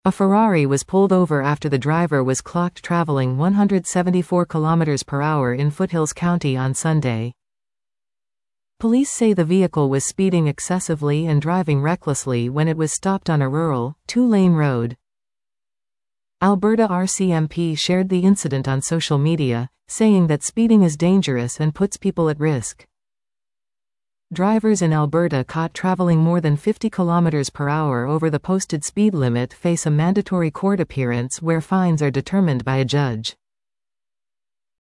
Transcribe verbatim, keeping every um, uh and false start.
A Ferrari was pulled over after the driver was clocked traveling one hundred seventy-four kilometers per hour in Foothills County on Sunday. Police say the vehicle was speeding excessively and driving recklessly when it was stopped on a rural, two-lane road. Alberta R C M P shared the incident on social media, saying that speeding is dangerous and puts people at risk. Drivers in Alberta caught traveling more than fifty kilometers per hour over the posted speed limit face a mandatory court appearance where fines are determined by a judge.